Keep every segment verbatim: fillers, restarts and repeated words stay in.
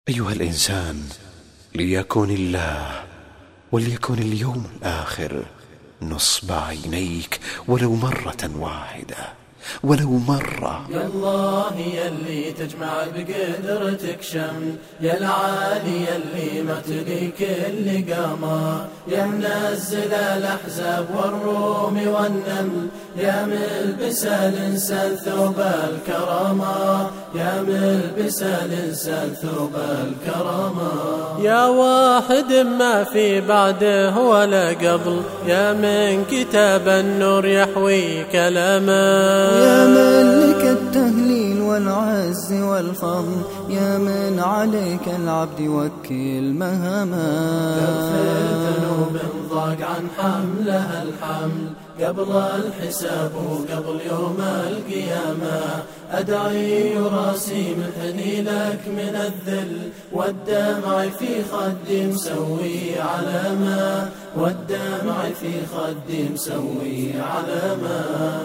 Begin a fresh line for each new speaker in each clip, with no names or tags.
أيها الإنسان، ليكن الله وليكن اليوم الآخر نصب عينيك ولو مرة واحدة، ولو مرة.
يا الله يلي تجمع بقدرتك شمل، يا العالي يلي ما تلي كل قمر، يا منزل الأحزاب والروم والنمل، يا ملبس الإنسان ثوب الكرامة، يا ملبس الإنسان ثوب الكرامة. يا واحد ما في بعده ولا قبل، يا من كتاب النور يحوي كلامه،
يا ملك التهليل والعز والفضل، يا من عليك العبد يوكل مهما.
كفر ذنوب ضاق عن حملها الحمل، قبل الحساب وقبل يوم القيامة، أدعي راسي منحني لك من الذل، والدمع في خدي مسوي علامة، والدمع في خدي مسوي علامة.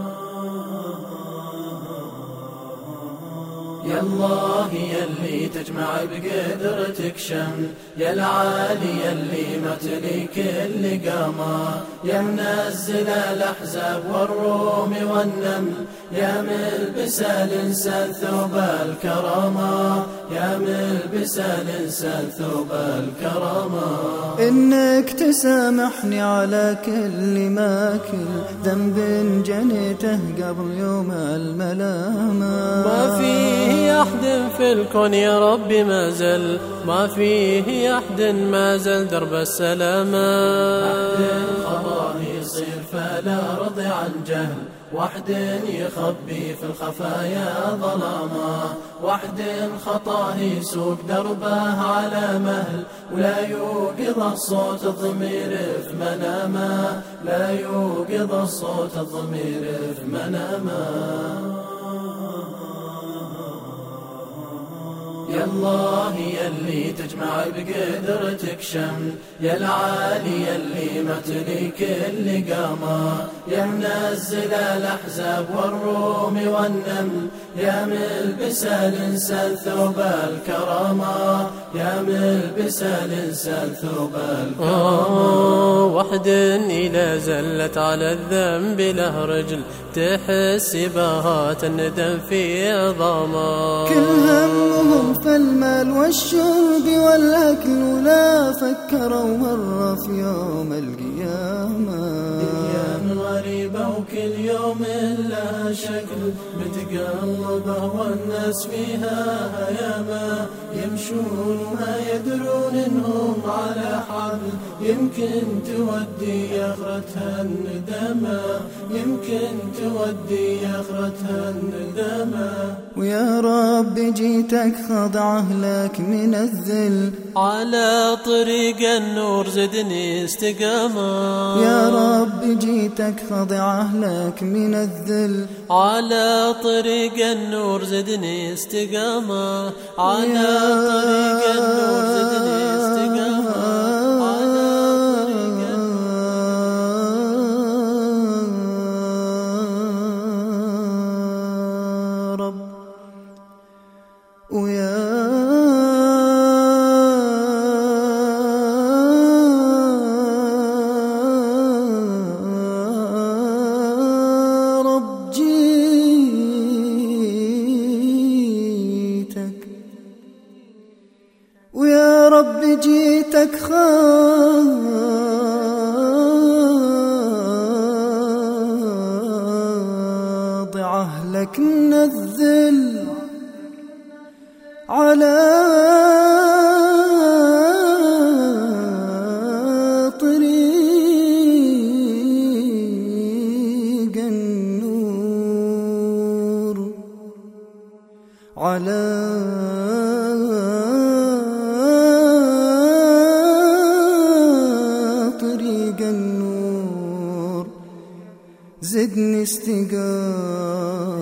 يا الله يلي تجمع بقدرتك شمل، يا العالي يلي ما تلي كل قمر، يا منزل الأحزاب والروم والنمل، يا ملبس الإنسان ثوب الكرامة، يا ملبس الإنسان ثوب الكرامة.
إنك تسامحني على كل ما كل ذنب جنيته قبل يوم الملامة.
ما فيه أحد في الكون يا ربي ما زل، ما فيه أحد ما زل درب السلامة. أحد خطاه يصير فلا رضي عن جهل، وحد يخبي في الخفايا ظلامة، وحد خطاه يسوق دربه على مهل، ولا يوقظ الصوت الضمير في منامه، لا يوقظ الصوت الضمير في منامه. يا الله يلي تجمع بقدرتك شمل، يا العالي يلي ما تلي كل قمر، يا منزل الأحزاب والروم والنمل، يا ملبس الإنسان ثوب الكرامة، يا ملبس الإنسان ثوب الكرامة. وحد إذا زلت على الذنب له رجل، تحس بهات الندم في عظامه.
كل همهم في المال والشرب والأكل، ولا فكروا مرة في يوم القيامة.
أيام غريبة وكل يوم لها شكل، متقلبة والناس فيها هيامة، يمشون وما يدرون إنهم على حبل، يمكن تودي آخرتها الندامة، يمكن تودي آخرتها الندامة.
ويا رب جيتك خضعه لك من الذل،
على طريق النور زدني استقامة.
يا رب جيتك خضعه لك من الذل،
على طريق النور زدني استقامة، على طريق النور زدني استقامة، على طريق
رب. ويا رب جيتك، ويا رب جيتك خاضعه لك من الذل، على طريق النور، على طريق النور زدني استقامة.